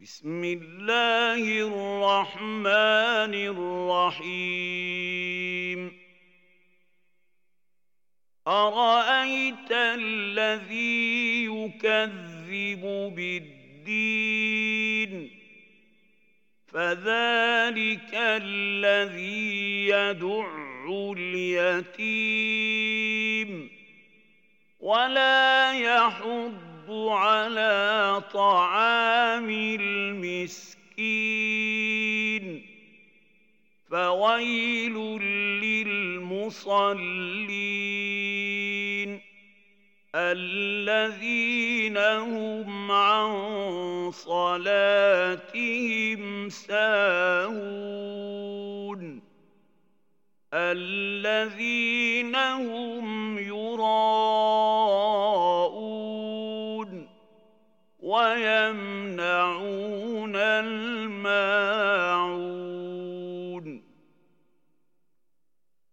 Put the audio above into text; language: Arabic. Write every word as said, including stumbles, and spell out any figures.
بسم الله الرحمن الرحيم أرأيت الذي يكذب بالدين فذلك الذي يدع اليتيم ولا يحض على طعام المسكين فويل للمصلين الذين هم عن صلاتهم ساهون الذين هم يراءون ويمنعون الماء